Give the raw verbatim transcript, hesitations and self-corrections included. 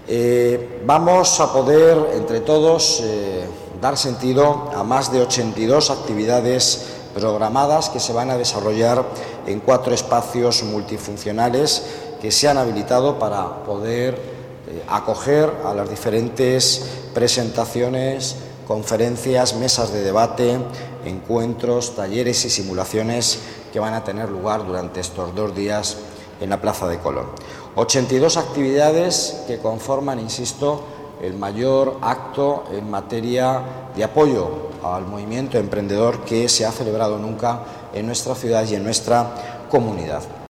Eh, vamos a poder, entre todos, eh, dar sentido a más de ochenta y dos actividades programadas que se van a desarrollar en cuatro espacios multifuncionales que se han habilitado para poder eh, acoger a las diferentes presentaciones, conferencias, mesas de debate, encuentros, talleres y simulaciones que van a tener lugar durante estos dos días en la Plaza de Colón. ochenta y dos actividades que conforman, insisto, el mayor acto en materia de apoyo al movimiento emprendedor que se ha celebrado nunca en nuestra ciudad y en nuestra comunidad.